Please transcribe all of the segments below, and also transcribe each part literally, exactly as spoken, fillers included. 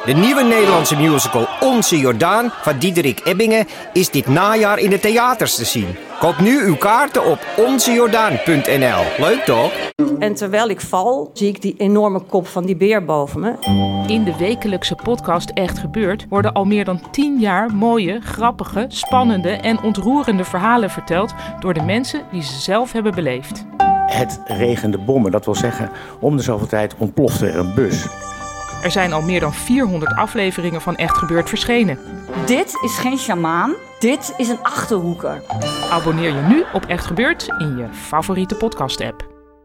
De nieuwe Nederlandse musical Onze Jordaan van Diederik Ebbingen is dit najaar in de theaters te zien. Koop nu uw kaarten op onze jordaan punt n l. Leuk toch? En terwijl ik val, zie ik die enorme kop van die beer boven me. In de wekelijkse podcast Echt Gebeurd worden al meer dan tien jaar mooie, grappige, spannende en ontroerende verhalen verteld door de mensen die ze zelf hebben beleefd. Het regende bommen, dat wil zeggen, om de zoveel tijd ontplofte er een bus. Er zijn al meer dan vierhonderd afleveringen van Echt Gebeurd verschenen. Dit is geen sjamaan, dit is een Achterhoeker. Abonneer je nu op Echt Gebeurd in je favoriete podcast-app.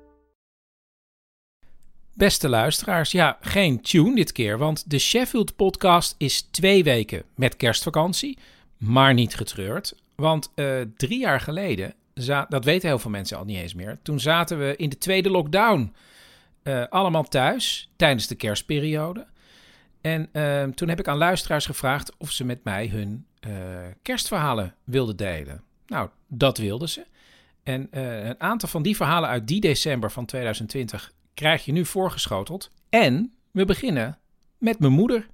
Beste luisteraars, ja, geen tune dit keer, want de Sheffield-podcast is twee weken met kerstvakantie, maar niet getreurd. Want uh, drie jaar geleden, za- dat weten heel veel mensen al niet eens meer, toen zaten we in de tweede lockdown. Uh, allemaal thuis, tijdens de kerstperiode. En uh, toen heb ik aan luisteraars gevraagd of ze met mij hun uh, kerstverhalen wilden delen. Nou, dat wilden ze. En uh, een aantal van die verhalen uit die december van tweeduizend twintig krijg je nu voorgeschoteld. En we beginnen met mijn moeder.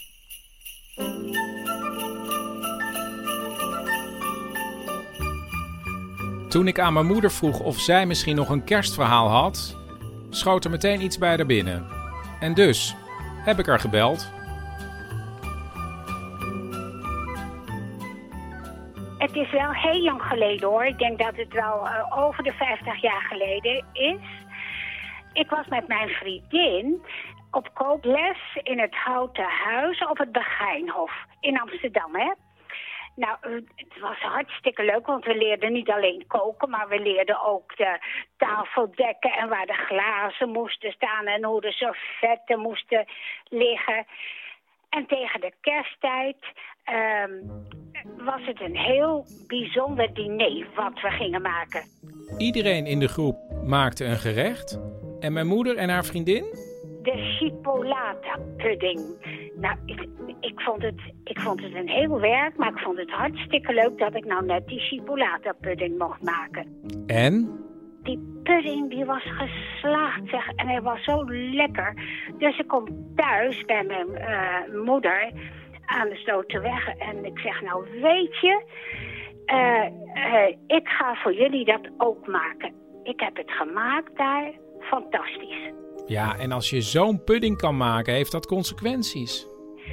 Toen ik aan mijn moeder vroeg of zij misschien nog een kerstverhaal had, schoot er meteen iets bij haar binnen. En dus heb ik haar gebeld. Het is wel heel lang geleden hoor. Ik denk dat het wel uh, over de vijftig jaar geleden is. Ik was met mijn vriendin op kookles in het Houten Huis op het Begijnhof in Amsterdam, hè. Nou, het was hartstikke leuk, want we leerden niet alleen koken, maar we leerden ook de tafel dekken en waar de glazen moesten staan en hoe de servetten moesten liggen. En tegen de kersttijd um, was het een heel bijzonder diner wat we gingen maken. Iedereen in de groep maakte een gerecht en mijn moeder en haar vriendin? De chipolata pudding. Nou, ik, ik, vond het, ik vond het een heel werk, maar ik vond het hartstikke leuk dat ik nou net die chipolata pudding mocht maken. En? Die pudding die was geslaagd, zeg, en hij was zo lekker. Dus ik kom thuis bij mijn uh, moeder aan de Sloterweg en ik zeg, nou weet je, uh, uh, ik ga voor jullie dat ook maken. Ik heb het gemaakt daar, fantastisch. Ja, en als je zo'n pudding kan maken, heeft dat consequenties.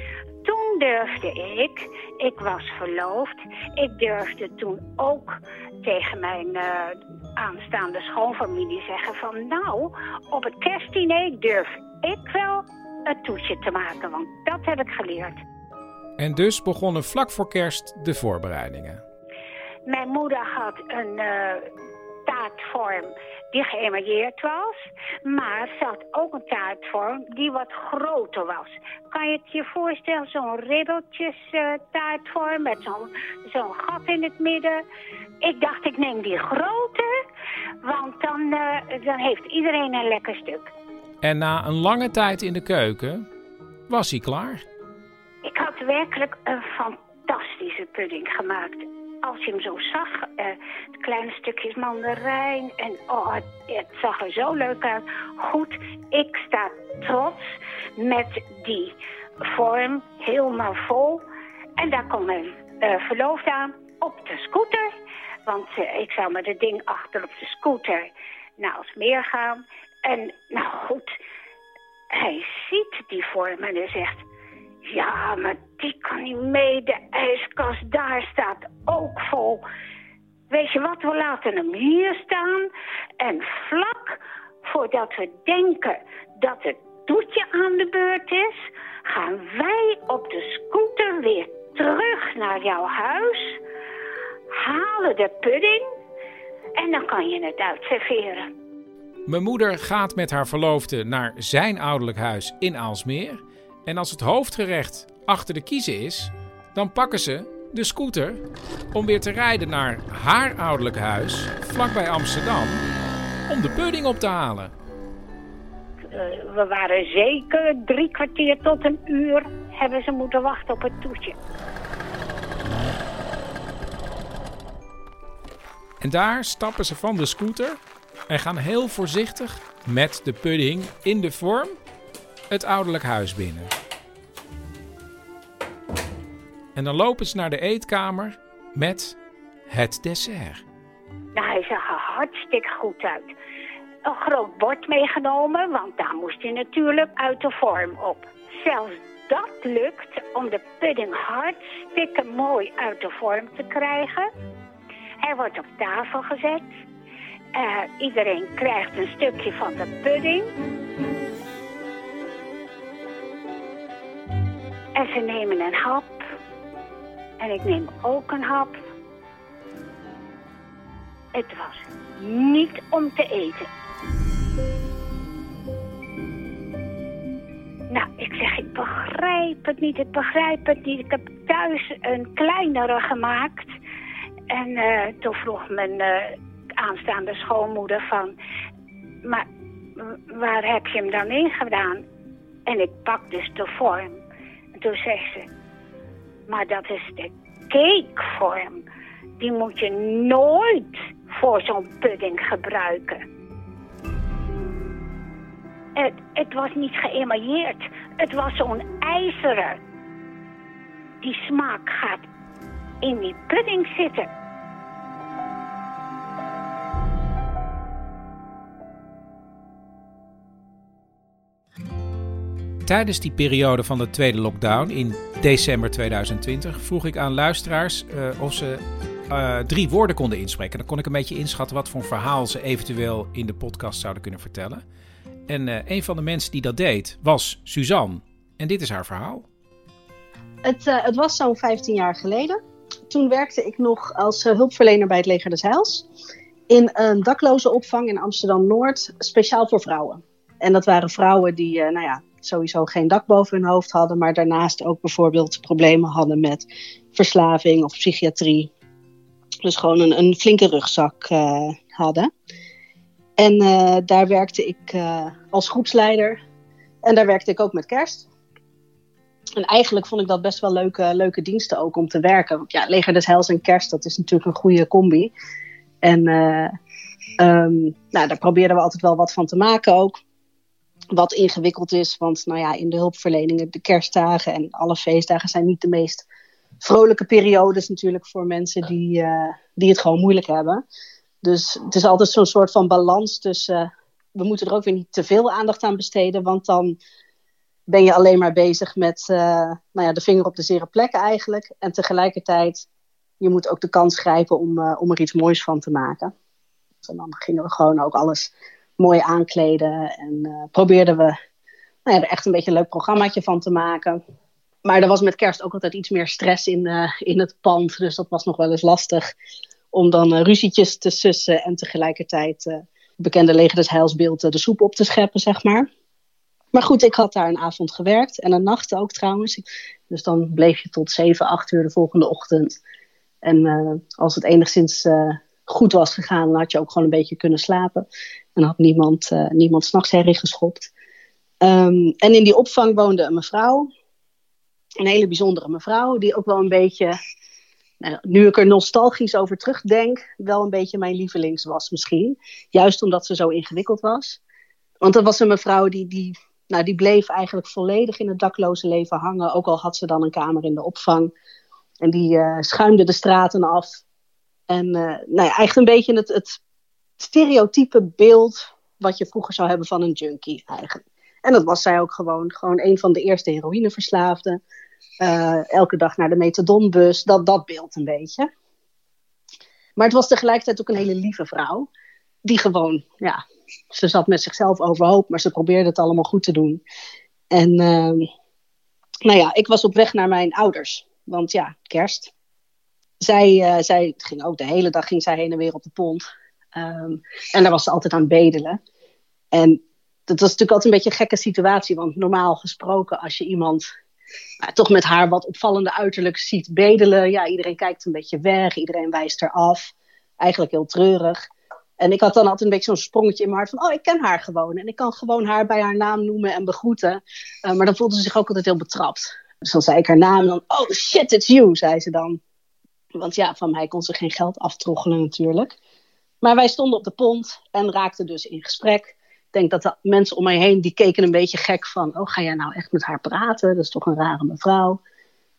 Toen durfde ik, ik was verloofd, ik durfde toen ook tegen mijn uh, aanstaande schoonfamilie zeggen van nou, op het kerstdiner durf ik wel een toetje te maken, want dat heb ik geleerd. En dus begonnen vlak voor kerst de voorbereidingen. Mijn moeder had een uh, taartvorm die geëmailleerd was, maar ze had ook een taartvorm die wat groter was. Kan je het je voorstellen, zo'n ribbeltjes uh, taartvorm met zo'n, zo'n gat in het midden? Ik dacht, ik neem die groter, want dan, uh, dan heeft iedereen een lekker stuk. En na een lange tijd in de keuken was hij klaar. Ik had werkelijk een fantastische pudding gemaakt. Als je hem zo zag, uh, kleine stukjes mandarijn en oh, het, het zag er zo leuk uit. Goed, ik sta trots met die vorm helemaal vol. En daar komt mijn uh, verloofde aan op de scooter. Want uh, ik zou met het ding achter op de scooter naar Alsmeer gaan. En nou goed, hij ziet die vorm en hij zegt, ja, maar die kan niet mee. De ijskast daar staat ook vol. Weet je wat, we laten hem hier staan. En vlak voordat we denken dat het toetje aan de beurt is, gaan wij op de scooter weer terug naar jouw huis. Halen de pudding en dan kan je het uitserveren. Mijn moeder gaat met haar verloofde naar zijn ouderlijk huis in Aalsmeer. En als het hoofdgerecht achter de kiezen is, dan pakken ze de scooter om weer te rijden naar haar ouderlijk huis, vlakbij Amsterdam, om de pudding op te halen. Uh, we waren zeker drie kwartier tot een uur hebben ze moeten wachten op het toetje. En daar stappen ze van de scooter en gaan heel voorzichtig met de pudding in de vorm het ouderlijk huis binnen. En dan lopen ze naar de eetkamer met het dessert. Nou, hij zag er hartstikke goed uit. Een groot bord meegenomen, want daar moest hij natuurlijk uit de vorm op. Zelfs dat lukt om de pudding hartstikke mooi uit de vorm te krijgen. Hij wordt op tafel gezet. Uh, iedereen krijgt een stukje van de pudding. En ze nemen een hap. En ik neem ook een hap. Het was niet om te eten. Nou, ik zeg, ik begrijp het niet, ik begrijp het niet. Ik heb thuis een kleinere gemaakt. En uh, toen vroeg mijn uh, aanstaande schoonmoeder van... Maar waar heb je hem dan in gedaan? En ik pak dus de vorm. En toen zegt ze... Maar dat is de cakevorm. Die moet je nooit voor zo'n pudding gebruiken. Het, het was niet geëmailleerd. Het was zo'n ijzeren. Die smaak gaat in die pudding zitten. Tijdens die periode van de tweede lockdown in december tweeduizend twintig vroeg ik aan luisteraars uh, of ze uh, drie woorden konden inspreken. Dan kon ik een beetje inschatten wat voor een verhaal ze eventueel in de podcast zouden kunnen vertellen. En uh, een van de mensen die dat deed was Suzanne. En dit is haar verhaal. Het, uh, het was zo'n vijftien jaar geleden. Toen werkte ik nog als uh, hulpverlener bij het Leger des Heils. In een daklozenopvang in Amsterdam-Noord, speciaal voor vrouwen. En dat waren vrouwen die, uh, nou ja, sowieso geen dak boven hun hoofd hadden. Maar daarnaast ook bijvoorbeeld problemen hadden met verslaving of psychiatrie. Dus gewoon een, een flinke rugzak uh, hadden. En uh, daar werkte ik uh, als groepsleider. En daar werkte ik ook met kerst. En eigenlijk vond ik dat best wel leuke, leuke diensten ook om te werken. Want ja, Leger des Heils en kerst, dat is natuurlijk een goede combi. En uh, um, nou, daar probeerden we altijd wel wat van te maken ook. Wat ingewikkeld is, want nou ja, in de hulpverleningen, de kerstdagen en alle feestdagen zijn niet de meest vrolijke periodes natuurlijk voor mensen die, uh, die het gewoon moeilijk hebben. Dus het is altijd zo'n soort van balans tussen, uh, we moeten er ook weer niet te veel aandacht aan besteden, want dan ben je alleen maar bezig met uh, nou ja, de vinger op de zere plek eigenlijk. En tegelijkertijd, je moet ook de kans grijpen om, uh, om er iets moois van te maken. En dan gingen we gewoon ook alles mooi aankleden en uh, probeerden we nou ja, er echt een beetje een leuk programmaatje van te maken. Maar er was met kerst ook altijd iets meer stress in, uh, in het pand, dus dat was nog wel eens lastig om dan uh, ruzietjes te sussen en tegelijkertijd uh, bekende Leger des Heils beeld uh, de soep op te scheppen, zeg maar. Maar goed, ik had daar een avond gewerkt en een nacht ook trouwens. Dus dan bleef je tot zeven, acht uur de volgende ochtend. En uh, als het enigszins uh, goed was gegaan, dan had je ook gewoon een beetje kunnen slapen. En had niemand, uh, niemand 's nachts herrie geschopt. Um, en in die opvang woonde een mevrouw. Een hele bijzondere mevrouw, die ook wel een beetje, nou, nu ik er nostalgisch over terugdenk, wel een beetje mijn lievelings was misschien. Juist omdat ze zo ingewikkeld was. Want dat was een mevrouw die, die, nou, die bleef eigenlijk volledig in het dakloze leven hangen. Ook al had ze dan een kamer in de opvang. En die uh, schuimde de straten af. En uh, nou ja, eigenlijk een beetje het, het stereotype beeld wat je vroeger zou hebben van een junkie eigenlijk. En dat was zij ook gewoon. Gewoon een van de eerste heroïneverslaafden. Uh, elke dag naar de methadonbus. Dat, dat beeld een beetje. Maar het was tegelijkertijd ook een hele lieve vrouw. Die gewoon, ja, ze zat met zichzelf overhoop. Maar ze probeerde het allemaal goed te doen. En uh, nou ja, ik was op weg naar mijn ouders. Want ja, kerst. Zij, uh, zij ging ook de hele dag ging zij heen en weer op de pont. Um, en daar was ze altijd aan het bedelen. En dat was natuurlijk altijd een beetje een gekke situatie. Want normaal gesproken, als je iemand nou, toch met haar wat opvallende uiterlijk ziet bedelen. Ja, iedereen kijkt een beetje weg. Iedereen wijst er af. Eigenlijk heel treurig. En ik had dan altijd een beetje zo'n sprongetje in mijn hart van, oh, ik ken haar gewoon. En ik kan gewoon haar bij haar naam noemen en begroeten. Uh, maar dan voelde ze zich ook altijd heel betrapt. Dus dan zei ik haar naam en dan, oh shit, it's you, zei ze dan. Want ja, van mij kon ze geen geld aftroggelen natuurlijk. Maar wij stonden op de pont en raakten dus in gesprek. Ik denk dat de mensen om mij heen, die keken een beetje gek van, oh, ga jij nou echt met haar praten? Dat is toch een rare mevrouw.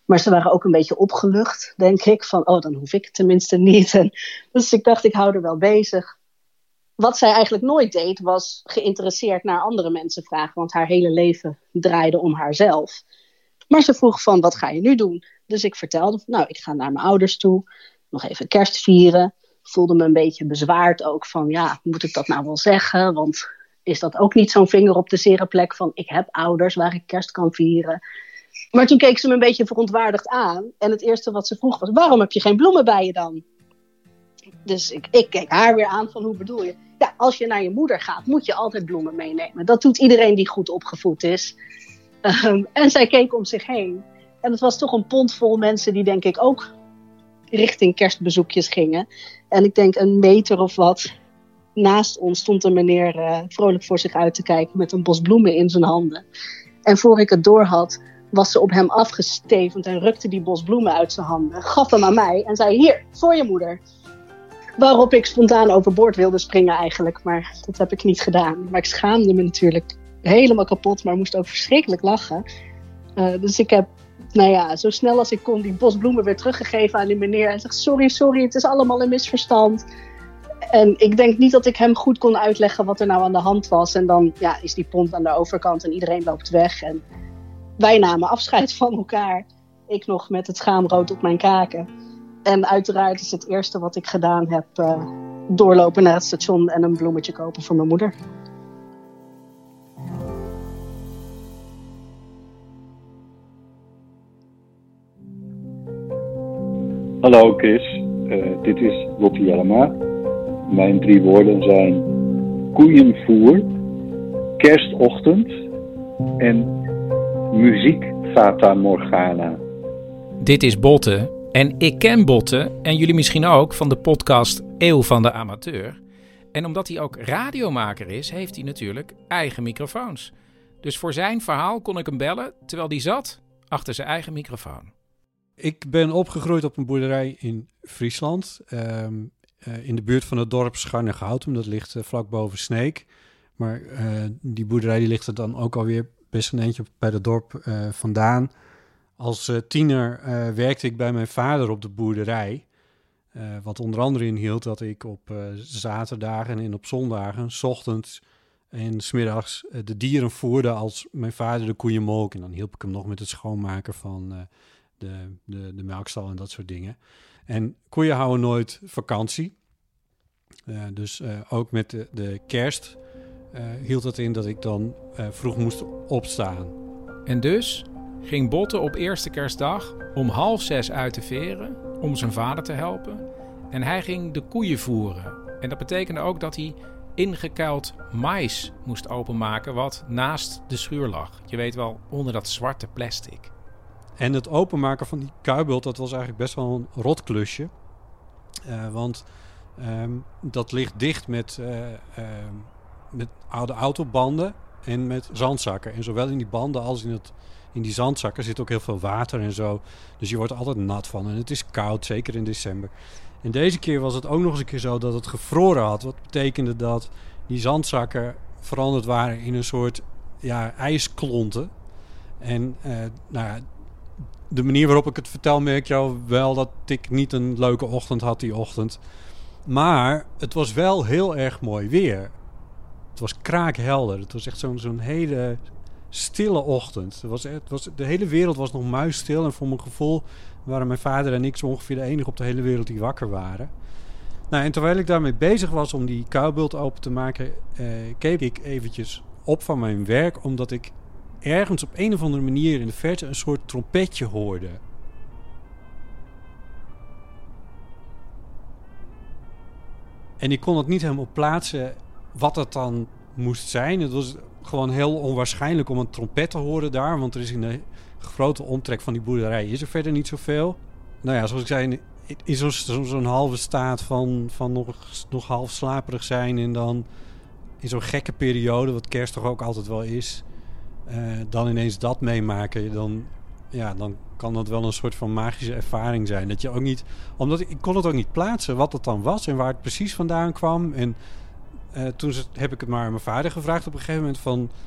Maar ze waren ook een beetje opgelucht, denk ik. Van, oh, dan hoef ik het tenminste niet. En dus ik dacht, ik hou er wel bezig. Wat zij eigenlijk nooit deed, was geïnteresseerd naar andere mensen vragen. Want haar hele leven draaide om haarzelf. Maar ze vroeg van, wat ga je nu doen? Dus ik vertelde, nou, ik ga naar mijn ouders toe. Nog even kerst vieren. Voelde me een beetje bezwaard ook van, ja, moet ik dat nou wel zeggen? Want is dat ook niet zo'n vinger op de zere plek van, ik heb ouders waar ik kerst kan vieren? Maar toen keek ze me een beetje verontwaardigd aan. En het eerste wat ze vroeg was, waarom heb je geen bloemen bij je dan? Dus ik, ik keek haar weer aan van, hoe bedoel je? Ja, als je naar je moeder gaat, moet je altijd bloemen meenemen. Dat doet iedereen die goed opgevoed is. Um, en zij keek om zich heen. En het was toch een pond vol mensen die denk ik ook richting kerstbezoekjes gingen. En ik denk een meter of wat naast ons stond een meneer uh, vrolijk voor zich uit te kijken met een bos bloemen in zijn handen. En voor ik het door had, was ze op hem afgestevend en rukte die bos bloemen uit zijn handen. Gaf hem aan mij en zei, hier, voor je moeder. Waarop ik spontaan overboord wilde springen eigenlijk, maar dat heb ik niet gedaan. Maar ik schaamde me natuurlijk helemaal kapot, maar moest ook verschrikkelijk lachen. Uh, dus ik heb, nou ja, zo snel als ik kon die bos bloemen weer teruggegeven aan die meneer. En zegt, sorry, sorry, het is allemaal een misverstand. En ik denk niet dat ik hem goed kon uitleggen wat er nou aan de hand was. En dan ja, is die pont aan de overkant en iedereen loopt weg. En wij namen afscheid van elkaar. Ik nog met het schaamrood op mijn kaken. En uiteraard is het eerste wat ik gedaan heb uh, doorlopen naar het station en een bloemetje kopen voor mijn moeder. Hallo Chris, uh, dit is Lottie Jellema. Mijn drie woorden zijn koeienvoer, kerstochtend en muziek Fata Morgana. Dit is Botte en ik ken Botte en jullie misschien ook van de podcast Eeuw van de Amateur. En omdat hij ook radiomaker is, heeft hij natuurlijk eigen microfoons. Dus voor zijn verhaal kon ik hem bellen terwijl hij zat achter zijn eigen microfoon. Ik ben opgegroeid op een boerderij in Friesland, um, uh, in de buurt van het dorp Scharnegoutum. Dat ligt uh, vlak boven Sneek. Maar uh, die boerderij die ligt er dan ook alweer best een eentje bij het dorp uh, vandaan. Als uh, tiener uh, werkte ik bij mijn vader op de boerderij. Uh, wat onder andere inhield dat ik op uh, zaterdagen en op zondagen, 's ochtends en 's middags uh, de dieren voerde als mijn vader de koeien molk. En dan hielp ik hem nog met het schoonmaken van uh, de, de, de melkstal en dat soort dingen. En koeien houden nooit vakantie. Uh, dus uh, ook met de, de kerst uh, hield het in dat ik dan uh, vroeg moest opstaan. En dus ging Botte op eerste kerstdag om half zes uit de veren om zijn vader te helpen. En hij ging de koeien voeren. En dat betekende ook dat hij ingekuild mais moest openmaken wat naast de schuur lag. Je weet wel, onder dat zwarte plastic. En het openmaken van die kuibult, dat was eigenlijk best wel een rot klusje. Uh, want um, dat ligt dicht met, uh, uh, met oude autobanden en met zandzakken. En zowel in die banden als in, het, in die zandzakken zit ook heel veel water en zo. Dus je wordt er altijd nat van en het is koud, zeker in december. En deze keer was het ook nog eens een keer zo dat het gevroren had. Wat betekende dat die zandzakken veranderd waren in een soort ja, ijsklonten. En uh, nou ja, de manier waarop ik het vertel merk je al wel dat ik niet een leuke ochtend had die ochtend. Maar het was wel heel erg mooi weer. Het was kraakhelder. Het was echt zo'n, zo'n hele stille ochtend. Het was, het was, de hele wereld was nog muisstil. En voor mijn gevoel waren mijn vader en ik zo ongeveer de enige op de hele wereld die wakker waren. Nou, en terwijl ik daarmee bezig was om die kuibult open te maken, eh, keek ik eventjes op van mijn werk, omdat ik ergens op een of andere manier in de verte een soort trompetje hoorde. En ik kon het niet helemaal plaatsen wat het dan moest zijn. Het was gewoon heel onwaarschijnlijk om een trompet te horen daar, want er is in de grote omtrek van die boerderij is er verder niet zoveel. Nou ja, zoals ik zei, in zo'n, zo, zo'n halve staat van, van nog, nog half slaperig zijn en dan in zo'n gekke periode, wat kerst toch ook altijd wel is, uh, dan ineens dat meemaken, dan, ja, dan kan dat wel een soort van magische ervaring zijn. Dat je ook niet, omdat ik, ik kon het ook niet plaatsen wat het dan was en waar het precies vandaan kwam. En uh, toen heb ik het maar aan mijn vader gevraagd op een gegeven moment van,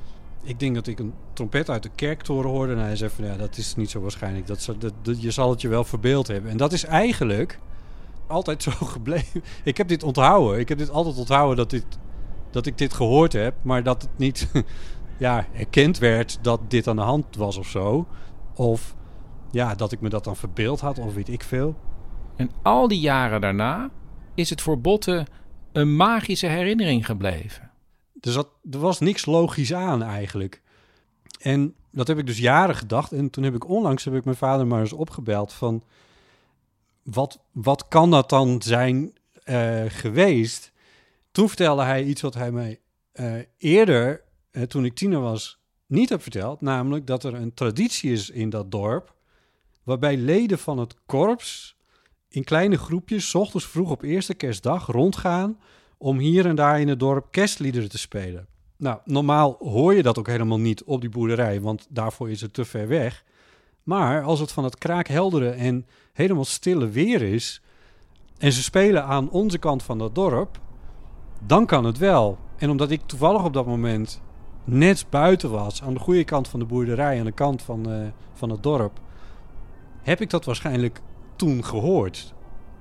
ik denk dat ik een trompet uit de kerktoren hoorde. En hij zei van, ja, dat is niet zo waarschijnlijk. Dat, dat, dat, je zal het je wel verbeeld hebben. En dat is eigenlijk altijd zo gebleven. Ik heb dit onthouden. Ik heb dit altijd onthouden dat, dit, dat ik dit gehoord heb. Maar dat het niet ja, erkend werd dat dit aan de hand was of zo. Of ja, dat ik me dat dan verbeeld had of weet ik veel. En al die jaren daarna is het voor Botte een magische herinnering gebleven. Dus dat, er was niks logisch aan eigenlijk. En dat heb ik dus jaren gedacht. En toen heb ik onlangs heb ik mijn vader maar eens opgebeld van... Wat, wat kan dat dan zijn uh, geweest? Toen vertelde hij iets wat hij mij uh, eerder, uh, toen ik tiener was, niet heb verteld. Namelijk dat er een traditie is in dat dorp... waarbij leden van het korps in kleine groepjes... 's ochtends vroeg op eerste kerstdag rondgaan... om hier en daar in het dorp kerstliederen te spelen. Nou, normaal hoor je dat ook helemaal niet op die boerderij... want daarvoor is het te ver weg. Maar als het van het kraakheldere en helemaal stille weer is... en ze spelen aan onze kant van dat dorp... dan kan het wel. En omdat ik toevallig op dat moment net buiten was... aan de goede kant van de boerderij, aan de kant van, uh, van het dorp... heb ik dat waarschijnlijk toen gehoord...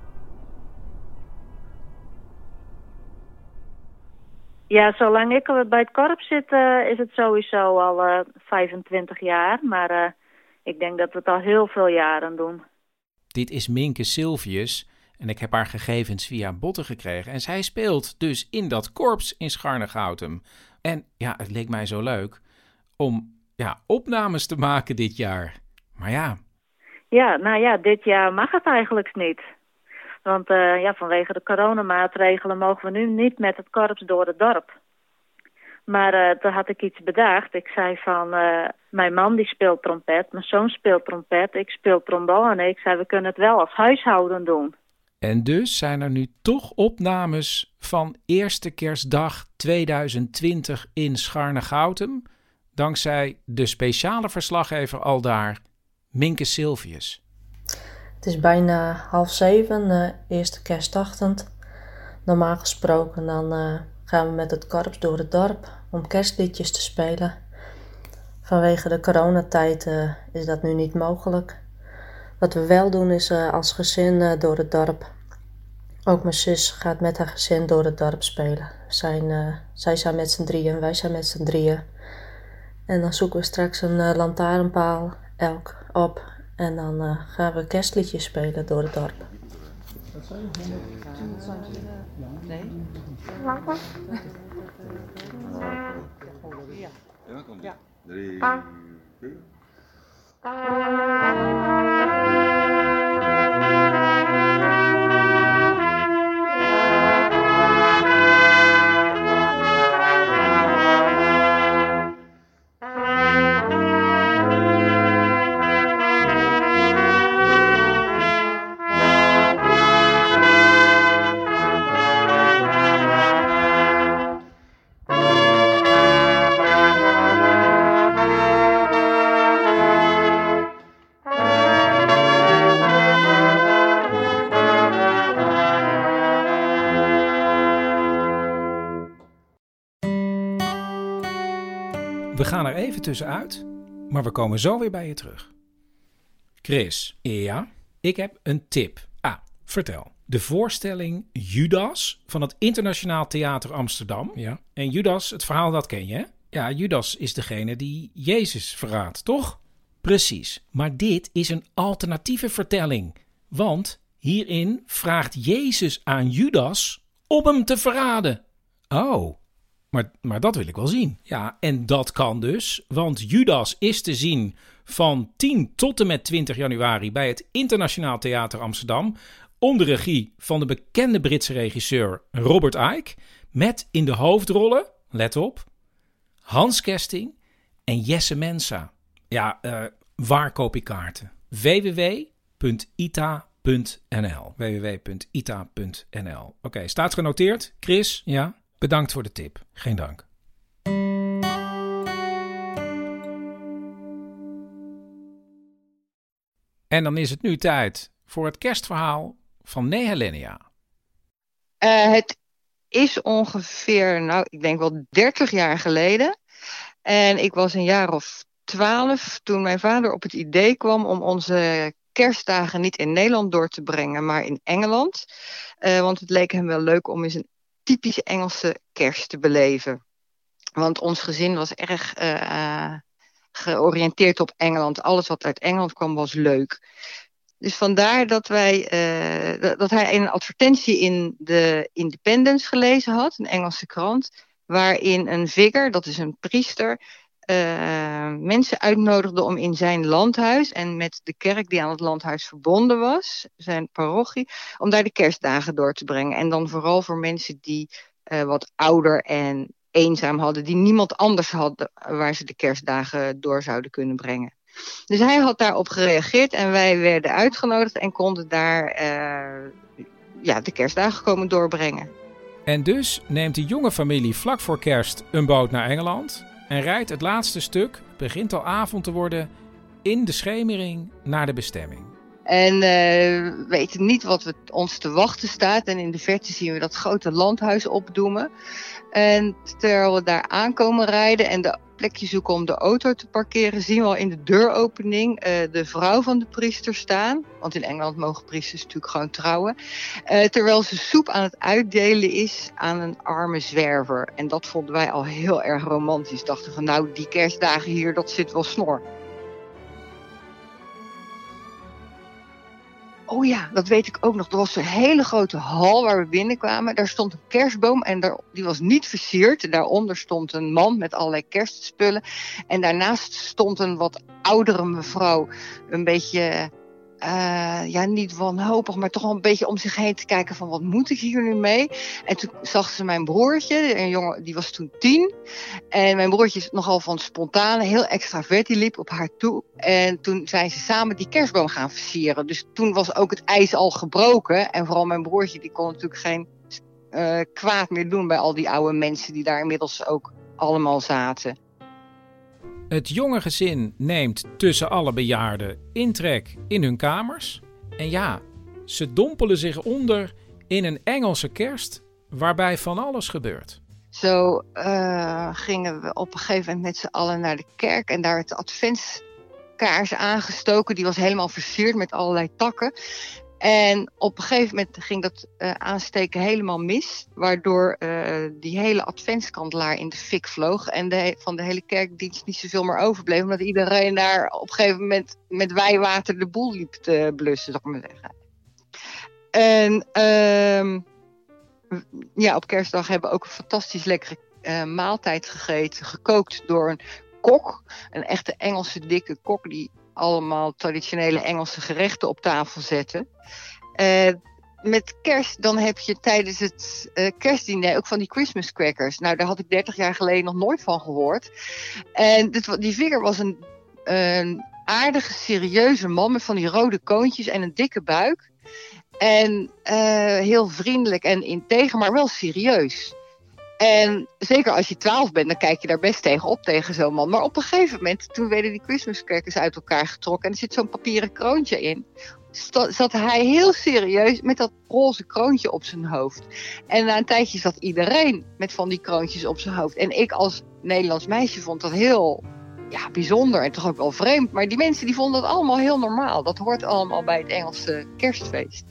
Ja, zolang ik bij het korps zit, uh, is het sowieso al uh, vijfentwintig jaar. Maar uh, ik denk dat we het al heel veel jaren doen. Dit is Minke Silvius en ik heb haar gegevens via Botte gekregen. En zij speelt dus in dat korps in Scharnegoutem. En ja, het leek mij zo leuk om ja, opnames te maken dit jaar. Maar ja... Ja, nou ja, dit jaar mag het eigenlijk niet. Want uh, ja, vanwege de coronamaatregelen mogen we nu niet met het korps door het dorp. Maar uh, toen had ik iets bedacht. Ik zei van, uh, mijn man die speelt trompet, mijn zoon speelt trompet, ik speel trombone. Ik zei, we kunnen het wel als huishouden doen. En dus zijn er nu toch opnames van eerste kerstdag tweeduizend twintig in Scharnegoutem, dankzij de speciale verslaggever aldaar, Minke Silvius. Het is bijna half zeven, uh, eerste kerstochtend. Normaal gesproken dan uh, gaan we met het korps door het dorp om kerstliedjes te spelen. Vanwege de coronatijd uh, is dat nu niet mogelijk. Wat we wel doen is uh, als gezin uh, door het dorp. Ook mijn zus gaat met haar gezin door het dorp spelen. Zijn, uh, zij zijn met z'n drieën, wij zijn met z'n drieën. En dan zoeken we straks een uh, lantaarnpaal elk op. En dan uh, gaan we kerstliedjes spelen door het dorp. Dat zijn nee. Ja, dan komt drie, vier. We gaan er even tussenuit, maar we komen zo weer bij je terug. Chris, ja, ik heb een tip. Ah, vertel. De voorstelling Judas van het Internationaal Theater Amsterdam. Ja. En Judas, het verhaal dat ken je, hè? Ja, Judas is degene die Jezus verraadt, toch? Precies. Maar dit is een alternatieve vertelling. Want hierin vraagt Jezus aan Judas om hem te verraden. Oh, maar, maar dat wil ik wel zien. Ja, en dat kan dus, want Judas is te zien van tien tot en met twintig januari bij het Internationaal Theater Amsterdam, onder regie van de bekende Britse regisseur Robert Icke, met in de hoofdrollen, let op, Hans Kesting en Jesse Mensa. Ja, uh, waar koop ik kaarten? w w w punt i t a punt n l w w w punt i t a punt n l Oké, okay, staat genoteerd. Chris, ja, bedankt voor de tip. Geen dank. En dan is het nu tijd voor het kerstverhaal van Nehelenia. Uh, het is ongeveer, nou, ik denk wel dertig jaar geleden. En ik was een jaar of twaalf toen mijn vader op het idee kwam om onze kerstdagen niet in Nederland door te brengen, maar in Engeland. Uh, want het leek hem wel leuk om eens een typische Engelse kerst te beleven. Want ons gezin was erg uh, georiënteerd op Engeland. Alles wat uit Engeland kwam was leuk. Dus vandaar dat, wij, uh, dat hij een advertentie in de Independence gelezen had, een Engelse krant, waarin een vicar, dat is een priester, uh, mensen uitnodigde om in zijn landhuis en met de kerk die aan het landhuis verbonden was, zijn parochie, om daar de kerstdagen door te brengen. En dan vooral voor mensen die uh, wat ouder en eenzaam hadden, die niemand anders hadden waar ze de kerstdagen door zouden kunnen brengen. Dus hij had daarop gereageerd en wij werden uitgenodigd en konden daar uh, ja, de kerstdagen komen doorbrengen. En dus neemt de jonge familie vlak voor kerst een boot naar Engeland en rijdt het laatste stuk, begint al avond te worden, in de schemering naar de bestemming. En uh, we weten niet wat we, ons te wachten staat. En in de verte zien we dat grote landhuis opdoemen. En terwijl we daar aankomen rijden en de plekje zoeken om de auto te parkeren, zien we al in de deuropening uh, de vrouw van de priester staan. Want in Engeland mogen priesters natuurlijk gewoon trouwen. Uh, terwijl ze soep aan het uitdelen is aan een arme zwerver. En dat vonden wij al heel erg romantisch. Dachten van nou, die kerstdagen hier, dat zit wel snor. Oh ja, dat weet ik ook nog. Er was een hele grote hal waar we binnenkwamen. Daar stond een kerstboom en daar, die was niet versierd. Daaronder stond een man met allerlei kerstspullen. En daarnaast stond een wat oudere mevrouw. Een beetje, uh, ja niet wanhopig, maar toch wel een beetje om zich heen te kijken van wat moet ik hier nu mee? En toen zag ze mijn broertje, een jongen, die was toen tien. En mijn broertje is nogal van spontane, heel extravert, die liep op haar toe. En toen zijn ze samen die kerstboom gaan versieren. Dus toen was ook het ijs al gebroken. En vooral mijn broertje, die kon natuurlijk geen uh, kwaad meer doen bij al die oude mensen die daar inmiddels ook allemaal zaten. Het jonge gezin neemt tussen alle bejaarden intrek in hun kamers. En ja, ze dompelen zich onder in een Engelse kerst waarbij van alles gebeurt. Zo uh, gingen we op een gegeven moment met z'n allen naar de kerk en daar werd de adventskaars aangestoken. Die was helemaal versierd met allerlei takken. En op een gegeven moment ging dat uh, aansteken helemaal mis, waardoor uh, die hele adventskandelaar in de fik vloog en de, van de hele kerkdienst niet zoveel meer overbleef, omdat iedereen daar op een gegeven moment met wijwater de boel liep te blussen, zal ik maar zeggen. En uh, ja, op kerstdag hebben we ook een fantastisch lekkere uh, maaltijd gegeten, gekookt door een kok, een echte Engelse dikke kok die allemaal traditionele Engelse gerechten op tafel zette. Uh, met kerst, dan heb je tijdens het uh, kerstdiner ook van die Christmas crackers. Nou, daar had ik dertig jaar geleden nog nooit van gehoord. En dit, die vinger was een, een aardige, serieuze man met van die rode koontjes en een dikke buik. En uh, heel vriendelijk en integer, maar wel serieus. En zeker als je twaalf bent, dan kijk je daar best tegen op tegen zo'n man. Maar op een gegeven moment, toen werden die Christmas crackers uit elkaar getrokken en er zit zo'n papieren kroontje in, zat hij heel serieus met dat roze kroontje op zijn hoofd. En na een tijdje zat iedereen met van die kroontjes op zijn hoofd. En ik als Nederlands meisje vond dat heel ja, bijzonder en toch ook wel vreemd. Maar die mensen die vonden dat allemaal heel normaal. Dat hoort allemaal bij het Engelse kerstfeest.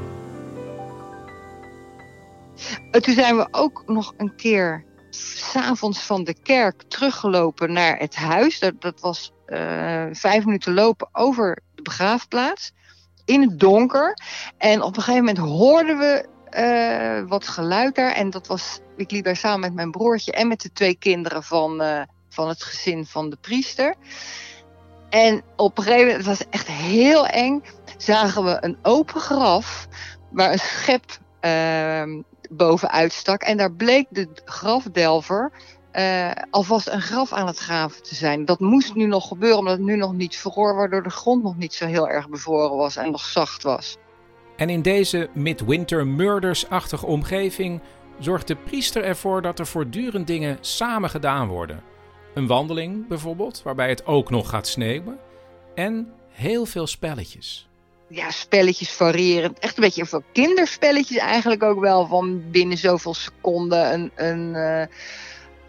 Toen zijn we ook nog een keer 's avonds van de kerk teruggelopen naar het huis. Dat, dat was uh, vijf minuten lopen over de begraafplaats. In het donker. En op een gegeven moment hoorden we uh, wat geluid daar. En dat was, ik liep daar samen met mijn broertje en met de twee kinderen van, uh, van het gezin van de priester. En op een gegeven moment, het was echt heel eng, zagen we een open graf waar een schep Uh, bovenuit stak. En daar bleek de grafdelver uh, alvast een graf aan het graven te zijn. Dat moest nu nog gebeuren, omdat het nu nog niet vroor, waardoor de grond nog niet zo heel erg bevroren was en nog zacht was. En in deze midwinter murders-achtige omgeving zorgt de priester ervoor dat er voortdurend dingen samen gedaan worden. Een wandeling bijvoorbeeld, waarbij het ook nog gaat sneeuwen. En heel veel spelletjes. Ja, spelletjes variërend. Echt een beetje van kinderspelletjes eigenlijk ook wel. Van binnen zoveel seconden een, een, uh,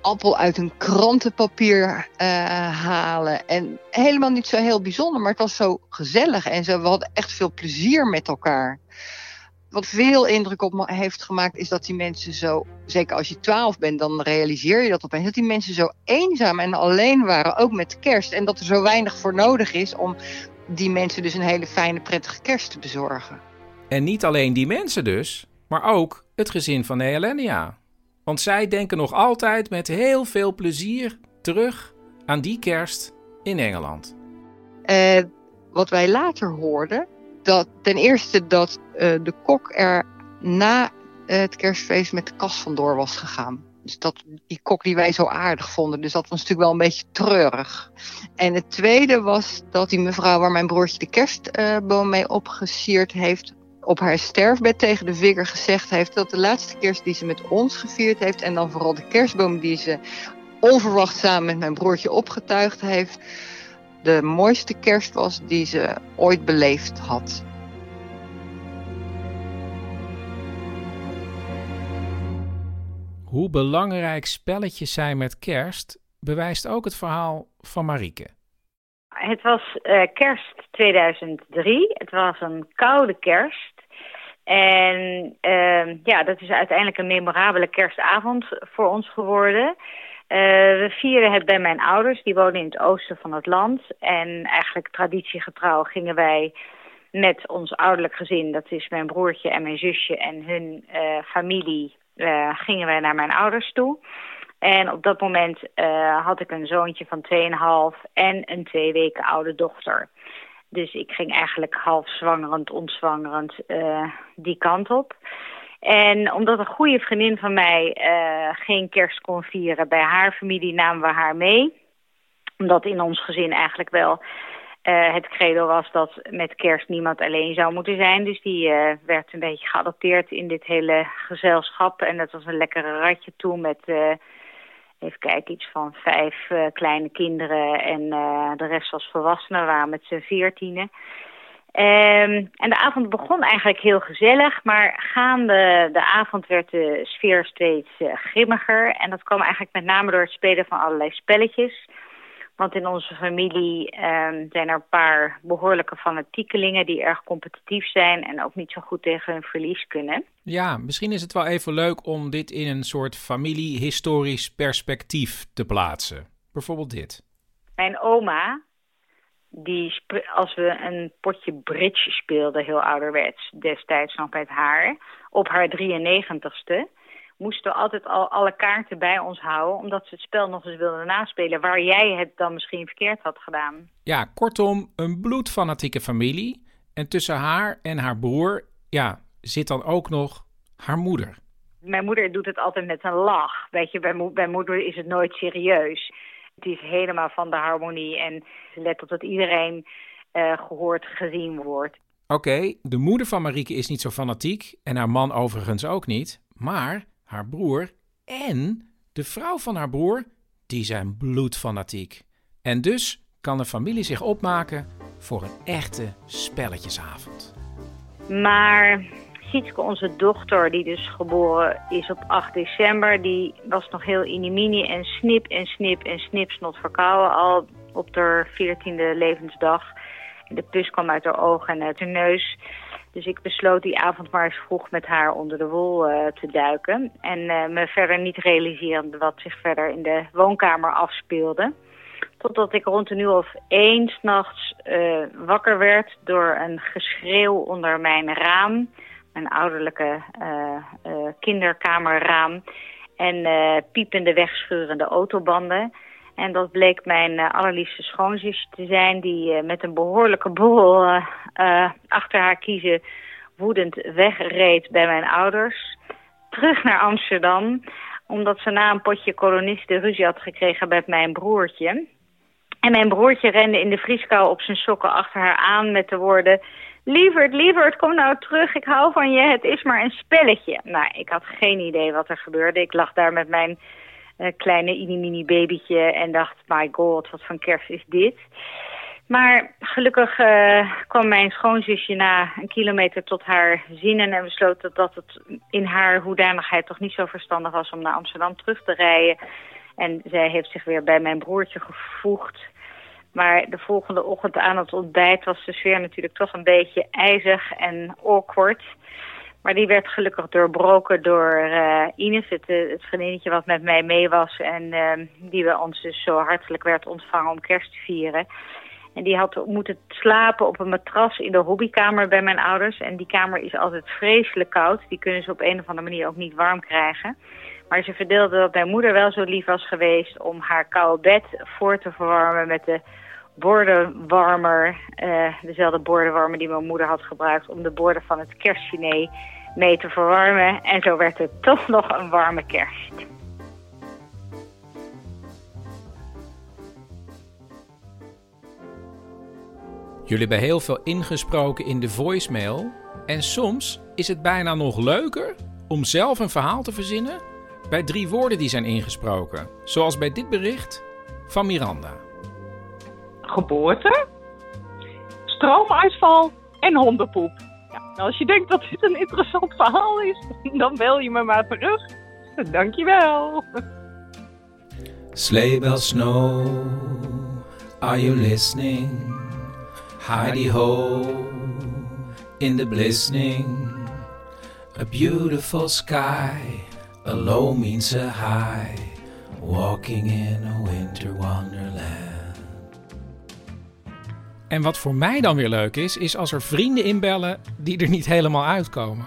appel uit een krantenpapier uh, halen. En helemaal niet zo heel bijzonder, maar het was zo gezellig. En zo, we hadden echt veel plezier met elkaar. Wat veel indruk op me heeft gemaakt is dat die mensen zo... Zeker als je twaalf bent, dan realiseer je dat opeens. Dat die mensen zo eenzaam en alleen waren, ook met kerst. En dat er zo weinig voor nodig is om die mensen dus een hele fijne, prettige kerst te bezorgen. En niet alleen die mensen dus, maar ook het gezin van Nealenia. Want zij denken nog altijd met heel veel plezier terug aan die kerst in Engeland. Uh, wat wij later hoorden, dat ten eerste dat uh, de kok er na uh, het kerstfeest met de kast vandoor was gegaan. Dus dat die kok die wij zo aardig vonden. Dus dat was natuurlijk wel een beetje treurig. En het tweede was dat die mevrouw waar mijn broertje de kerstboom uh, mee opgesierd heeft, op haar sterfbed tegen de vicar gezegd heeft dat de laatste kerst die ze met ons gevierd heeft, en dan vooral de kerstboom die ze onverwacht samen met mijn broertje opgetuigd heeft, de mooiste kerst was die ze ooit beleefd had. Hoe belangrijk spelletjes zijn met kerst, bewijst ook het verhaal van Marieke. Het was uh, kerst tweeduizend drie. Het was een koude kerst. En uh, ja, dat is uiteindelijk een memorabele kerstavond voor ons geworden. Uh, we vieren het bij mijn ouders, die wonen in het oosten van het land. En eigenlijk traditiegetrouw gingen wij met ons ouderlijk gezin, dat is mijn broertje en mijn zusje en hun uh, familie, uh, gingen wij naar mijn ouders toe. En op dat moment uh, had ik een zoontje van twee en een half en een twee weken oude dochter. Dus ik ging eigenlijk half zwangerend, ontzwangerend uh, die kant op. En omdat een goede vriendin van mij uh, geen kerst kon vieren bij haar familie, namen we haar mee. Omdat in ons gezin eigenlijk wel uh, het credo was dat met kerst niemand alleen zou moeten zijn. Dus die uh, werd een beetje geadopteerd in dit hele gezelschap. En dat was een lekkere ratje toe met... Uh, Even kijken, iets van vijf uh, kleine kinderen en uh, de rest was volwassenen, we waren met z'n veertienen. Um, en de avond begon eigenlijk heel gezellig, maar gaande de avond werd de sfeer steeds uh, grimmiger. En dat kwam eigenlijk met name door het spelen van allerlei spelletjes. Want in onze familie um, zijn er een paar behoorlijke fanatiekelingen die erg competitief zijn en ook niet zo goed tegen hun verlies kunnen. Ja, misschien is het wel even leuk om dit in een soort familiehistorisch perspectief te plaatsen. Bijvoorbeeld dit. Mijn oma, die als we een potje bridge speelden, heel ouderwets, destijds nog met haar, op haar drieënnegentigste... moesten we altijd al alle kaarten bij ons houden, omdat ze het spel nog eens wilden naspelen, waar jij het dan misschien verkeerd had gedaan. Ja, kortom, een bloedfanatieke familie. En tussen haar en haar broer, ja, zit dan ook nog haar moeder. Mijn moeder doet het altijd met een lach. Weet je, bij, mo- bij moeder is het nooit serieus. Het is helemaal van de harmonie en ze let op dat iedereen uh, gehoord, gezien wordt. Oké, okay, de moeder van Marieke is niet zo fanatiek en haar man overigens ook niet, maar haar broer en de vrouw van haar broer, die zijn bloedfanatiek. En dus kan de familie zich opmaken voor een echte spelletjesavond. Maar Sietske, onze dochter, die dus geboren is op acht december... die was nog heel inimini en snip en snip en snipsnot verkouden al op haar veertiende levensdag. En de pus kwam uit haar ogen en uit haar neus. Dus ik besloot die avond maar eens vroeg met haar onder de wol uh, te duiken. En uh, me verder niet realiserend wat zich verder in de woonkamer afspeelde. Totdat ik rond een uur of één 's nachts uh, wakker werd door een geschreeuw onder mijn raam. Mijn ouderlijke uh, uh, kinderkamerraam. En uh, piepende, wegschurende autobanden. En dat bleek mijn uh, allerliefste schoonzusje te zijn, die uh, met een behoorlijke boel uh, uh, achter haar kiezen woedend wegreed bij mijn ouders. Terug naar Amsterdam, omdat ze na een potje kolonisten ruzie had gekregen met mijn broertje. En mijn broertje rende in de vrieskou op zijn sokken achter haar aan met de woorden: Lieverd, lieverd, kom nou terug, ik hou van je, het is maar een spelletje. Nou, ik had geen idee wat er gebeurde. Ik lag daar met mijn uh, kleine inimini babytje en dacht, my god, wat voor kerst is dit? Maar gelukkig uh, kwam mijn schoonzusje na een kilometer tot haar zinnen en besloot dat, dat het in haar hoedanigheid toch niet zo verstandig was om naar Amsterdam terug te rijden. En zij heeft zich weer bij mijn broertje gevoegd. Maar de volgende ochtend aan het ontbijt was de sfeer natuurlijk toch een beetje ijzig en awkward. Maar die werd gelukkig doorbroken door uh, Ines, het, het vriendinnetje wat met mij mee was. En uh, die bij ons dus zo hartelijk werd ontvangen om kerst te vieren. En die had moeten slapen op een matras in de hobbykamer bij mijn ouders. En die kamer is altijd vreselijk koud. Die kunnen ze op een of andere manier ook niet warm krijgen. Maar ze verdeelde dat mijn moeder wel zo lief was geweest om haar koude bed voor te verwarmen met de bordenwarmer. Uh, dezelfde bordenwarmer die mijn moeder had gebruikt om de borden van het kerstdiner mee te verwarmen. En zo werd het toch nog een warme kerst. Jullie hebben heel veel ingesproken in de voicemail. En soms is het bijna nog leuker om zelf een verhaal te verzinnen bij drie woorden die zijn ingesproken. Zoals bij dit bericht van Miranda. Geboorte, stroomuitval en hondenpoep. Ja, nou, als je denkt dat dit een interessant verhaal is, dan bel je me maar terug. Dankjewel. Sleigh bells snow, are you listening? Heidi ho, in the glistening, a beautiful sky, a low means a high, walking in a winter wonderland. En wat voor mij dan weer leuk is, is als er vrienden inbellen die er niet helemaal uitkomen.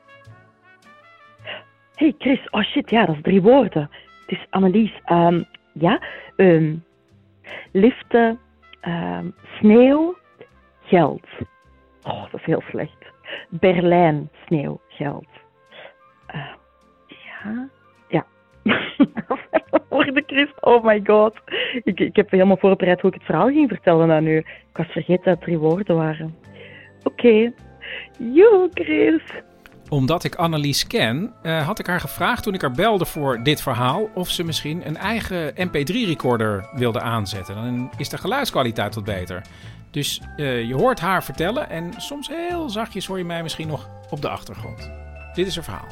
Hey Chris, oh shit, ja, dat is drie woorden. Het is Annelies. Um, ja, um, liften, um, sneeuw, geld. Oh, dat is heel slecht. Berlijn, sneeuw, geld. Uh, ja, ja. Woorden, Chris, oh my god. Ik, ik heb helemaal voorbereid hoe ik het verhaal ging vertellen aan u. Ik was vergeten dat het drie woorden waren. Oké. Okay. Joe, Chris. Omdat ik Annelies ken, uh, had ik haar gevraagd toen ik haar belde voor dit verhaal of ze misschien een eigen M P drie recorder wilde aanzetten. Dan is de geluidskwaliteit wat beter. Dus uh, je hoort haar vertellen en soms heel zachtjes hoor je mij misschien nog op de achtergrond. Dit is haar verhaal.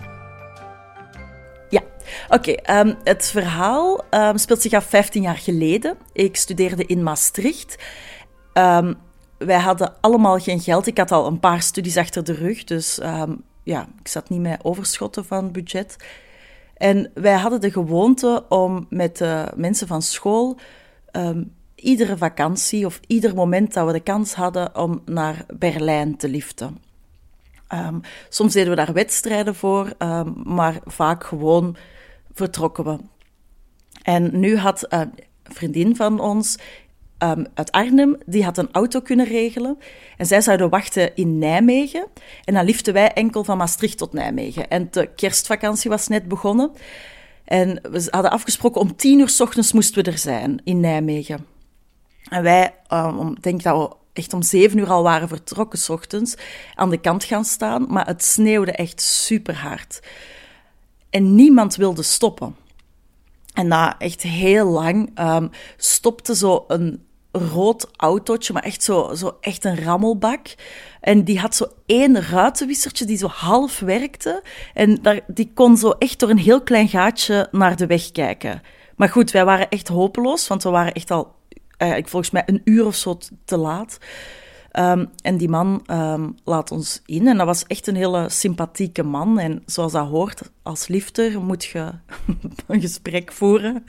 Ja, oké. Okay, um, het verhaal um, speelt zich af vijftien jaar geleden. Ik studeerde in Maastricht. Um, wij hadden allemaal geen geld. Ik had al een paar studies achter de rug, dus um, ja, ik zat niet met overschotten van budget. En wij hadden de gewoonte om met de mensen van school um, iedere vakantie of ieder moment dat we de kans hadden om naar Berlijn te liften. Um, soms deden we daar wedstrijden voor, um, maar vaak gewoon vertrokken we. En nu had uh, een vriendin van ons um, uit Arnhem, die had een auto kunnen regelen. En zij zouden wachten in Nijmegen. En dan liften wij enkel van Maastricht tot Nijmegen. En de kerstvakantie was net begonnen. En we hadden afgesproken om tien uur 's ochtends moesten we er zijn in Nijmegen. En wij, um, ik denk dat we echt om zeven uur al waren vertrokken 's ochtends, aan de kant gaan staan, maar het sneeuwde echt super hard. En niemand wilde stoppen. En na echt heel lang um, stopte zo een rood autootje, maar echt zo, zo echt een rammelbak. En die had zo één ruitenwissertje die zo half werkte. En daar, die kon zo echt door een heel klein gaatje naar de weg kijken. Maar goed, wij waren echt hopeloos, want we waren echt al Uh, ik volgens mij een uur of zo te laat. Um, en die man um, laat ons in. En dat was echt een hele sympathieke man. En zoals dat hoort, als lifter moet je een gesprek voeren.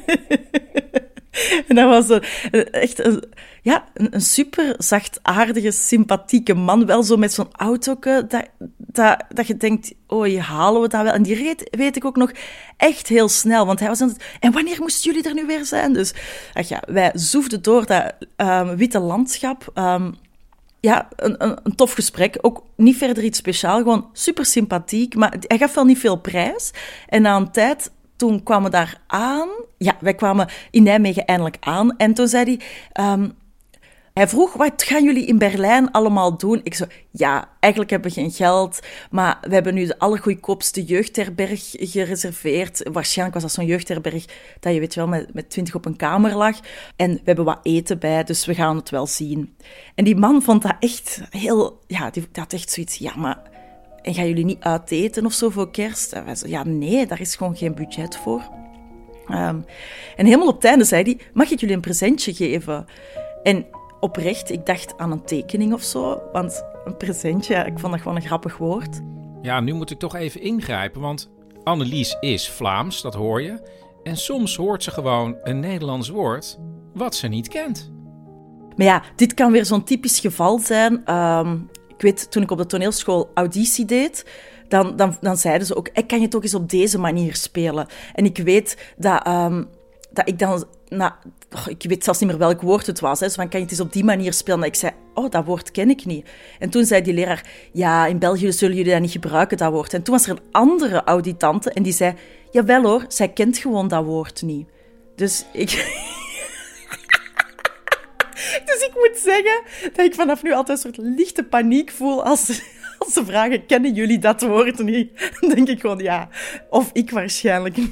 En dat was een, echt een, ja, een, een super zachtaardige, sympathieke man. Wel zo met zo'n autoke, dat, dat, dat je denkt, oh, halen we dat wel? En die reed, weet ik ook nog, echt heel snel. Want hij was aan het... En wanneer moesten jullie er nu weer zijn? Dus ach ja, wij zoefden door dat um, witte landschap. Um, ja, een, een, een tof gesprek. Ook niet verder iets speciaals, gewoon super sympathiek. Maar hij gaf wel niet veel prijs. En na een tijd... Toen kwamen we daar aan. Ja, wij kwamen in Nijmegen eindelijk aan. En toen zei hij... Um, hij vroeg, wat gaan jullie in Berlijn allemaal doen? Ik zei, ja, eigenlijk hebben we geen geld. Maar we hebben nu de allergoedkoopste jeugdherberg gereserveerd. Waarschijnlijk was dat zo'n jeugdherberg dat je weet wel met, met twintig op een kamer lag. En we hebben wat eten bij, dus we gaan het wel zien. En die man vond dat echt heel... Ja, die had echt zoiets... Ja, maar... En gaan jullie niet uit eten of zo voor kerst? En wij zeiden, ja, nee, daar is gewoon geen budget voor. Um, en helemaal op het einde zei hij, mag ik jullie een presentje geven? En oprecht, ik dacht aan een tekening of zo, want een presentje, ja, ik vond dat gewoon een grappig woord. Ja, nu moet ik toch even ingrijpen, want Annelies is Vlaams, dat hoor je. En soms hoort ze gewoon een Nederlands woord wat ze niet kent. Maar ja, dit kan weer zo'n typisch geval zijn. Um, ik weet, toen ik op de toneelschool auditie deed, dan, dan, dan zeiden ze ook, kan je toch eens op deze manier spelen? En ik weet dat, um, dat ik dan... Nou, oh, ik weet zelfs niet meer welk woord het was. Hè. Zo van, kan je het eens op die manier spelen? Dat ik zei, oh, dat woord ken ik niet. En toen zei die leraar, ja, in België zullen jullie dat niet gebruiken, dat woord. En toen was er een andere auditante en die zei, jawel hoor, zij kent gewoon dat woord niet. Dus ik... dus ik moet zeggen dat ik vanaf nu altijd een soort lichte paniek voel als, als ze vragen, kennen jullie dat woord niet? Dan denk ik gewoon, ja, of ik waarschijnlijk niet.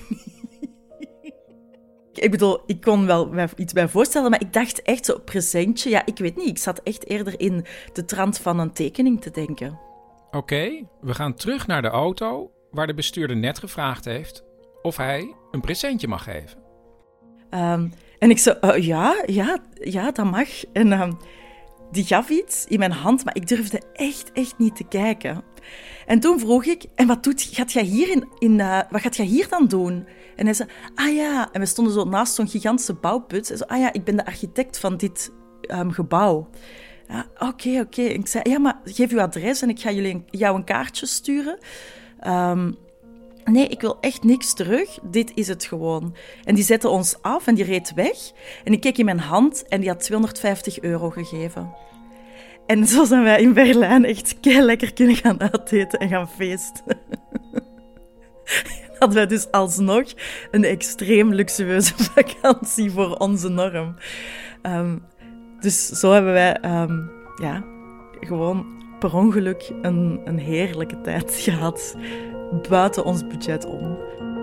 Ik bedoel, ik kon wel iets bij voorstellen, maar ik dacht echt zo, presentje, ja, ik weet niet. Ik zat echt eerder in de trant van een tekening te denken. Oké, okay, we gaan terug naar de auto, waar de bestuurder net gevraagd heeft of hij een presentje mag geven. Um, en ik zo, uh, ja, ja, ja, dat mag. En um, die gaf iets in mijn hand, maar ik durfde echt, echt niet te kijken. En toen vroeg ik, en wat doet, gaat jij hier in, in uh, wat gaat jij hier dan doen? En hij zei, ah ja, en we stonden zo naast zo'n gigantische bouwput. Hij zei, ah ja, ik ben de architect van dit um, gebouw. Ja, oké, okay, oké. Okay. Ik zei, ja, maar geef uw adres en ik ga jullie een, jou een kaartje sturen. Um, nee, ik wil echt niks terug. Dit is het gewoon. En die zette ons af en die reed weg. En ik keek in mijn hand en die had tweehonderdvijftig euro gegeven. En zo zijn wij in Berlijn echt kei lekker kunnen gaan uiteten en gaan feesten. Hadden wij dus alsnog een extreem luxueuze vakantie voor onze norm. Um, dus zo hebben wij um, ja, gewoon per ongeluk een, een heerlijke tijd gehad. Buiten ons budget om.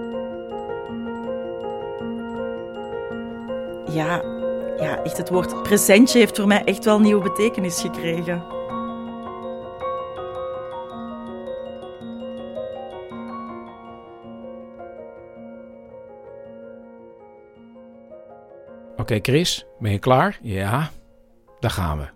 Ja, ja, echt het woord presentje heeft voor mij echt wel nieuwe betekenis gekregen. Oké, okay, Chris, ben je klaar? Ja, daar gaan we.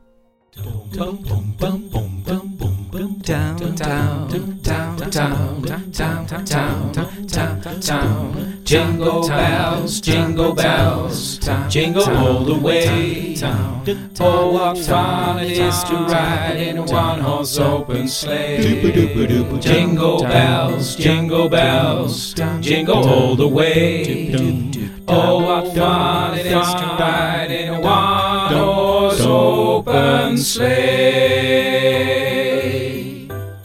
Jingle bells, jingle bells, jingle all the way. Oh, what fun it is to ride in a one-horse open sleigh. Jingle bells, jingle bells, jingle all the way. Oh, what fun it is to ride in a one-horse open sleigh.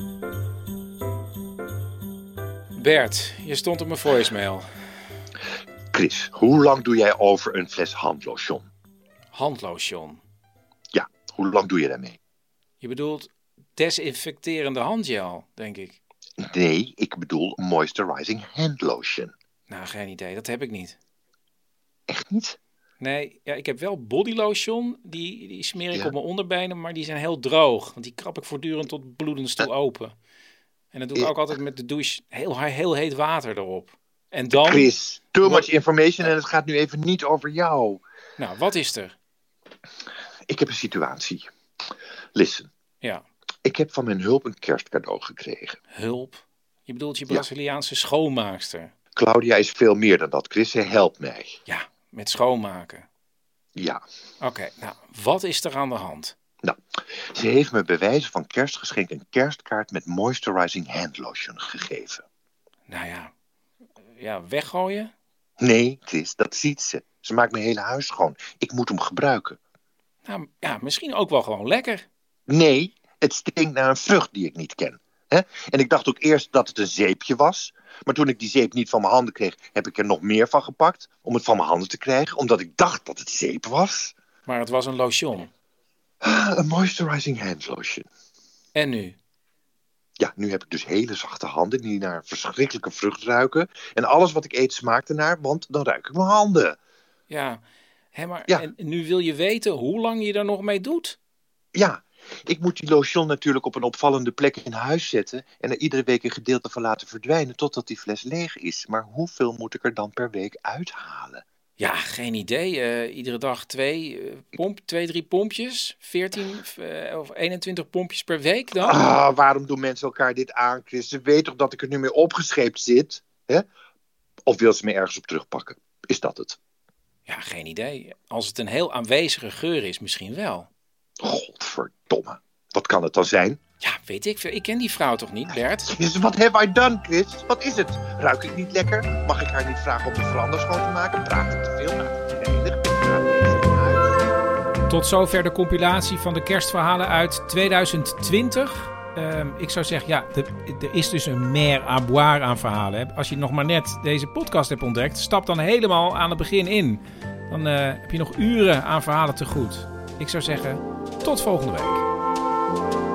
Bert, je stond op mijn voicemail. Chris, hoe lang doe jij over een fles handlotion? Handlotion? Ja, hoe lang doe je daarmee? Je bedoelt desinfecterende handgel, denk ik. Nee, ik bedoel moisturizing handlotion. Nou, geen idee. Dat heb ik niet. Echt niet? Nee, ja, ik heb wel bodylotion. Die, die smeer ik ja. op mijn onderbenen, maar die zijn heel droog. Want die krab ik voortdurend tot bloedens toe open. En dat doe ik ook altijd met de douche heel, heel heet water erop. En dan... Chris, too much information en het gaat nu even niet over jou. Nou, wat is er? Ik heb een situatie. Listen. Ja. Ik heb van mijn hulp een kerstcadeau gekregen. Hulp? Je bedoelt je Braziliaanse ja. schoonmaakster? Claudia is veel meer dan dat, Chris. Zij helpt mij. Ja, met schoonmaken. Ja. Oké, okay, nou, wat is er aan de hand? Nou, ze heeft me bij wijze van kerstgeschenk een kerstkaart met moisturizing handlotion gegeven. Nou ja, ja, weggooien? Nee, Chris, dat ziet ze. Ze maakt mijn hele huis schoon. Ik moet hem gebruiken. Nou ja, misschien ook wel gewoon lekker. Nee, het stinkt naar een vrucht die ik niet ken. Hè? En ik dacht ook eerst dat het een zeepje was. Maar toen ik die zeep niet van mijn handen kreeg, heb ik er nog meer van gepakt om het van mijn handen te krijgen. Omdat ik dacht dat het zeep was. Maar het was een lotion. Een moisturizing hand lotion. En nu? Ja, nu heb ik dus hele zachte handen die naar verschrikkelijke vrucht ruiken. En alles wat ik eet smaakt ernaar, want dan ruik ik mijn handen. Ja, hè, maar ja. En nu wil je weten hoe lang je er nog mee doet? Ja, Ik moet die lotion natuurlijk op een opvallende plek in huis zetten en er iedere week een gedeelte van laten verdwijnen totdat die fles leeg is. Maar hoeveel moet ik er dan per week uithalen? Ja, geen idee. Uh, iedere dag twee, uh, pomp, twee, drie pompjes. veertien uh, of eenentwintig pompjes per week dan? Ah, waarom doen mensen elkaar dit aan, Chris? Ze weten toch dat ik er nu mee opgescheept zit? Hè? Of wil ze me ergens op terugpakken? Is dat het? Ja, geen idee. Als het een heel aanwezige geur is, misschien wel. Godverdomme. Wat kan het dan zijn? Ja, weet ik veel. Ik ken die vrouw toch niet, Bert? Jezus, wat have I done, Chris? Wat is het? Ruik ik niet lekker? Mag ik haar niet vragen om de veranda schoon te maken? Praat ik te veel? Praat ik te weinig? Tot zover de compilatie van de kerstverhalen uit tweeduizend twintig. Um, ik zou zeggen, ja, er is dus een mer à boire aan verhalen. Hè. Als je nog maar net deze podcast hebt ontdekt, stap dan helemaal aan het begin in. Dan uh, heb je nog uren aan verhalen te goed. Ik zou zeggen, tot volgende week.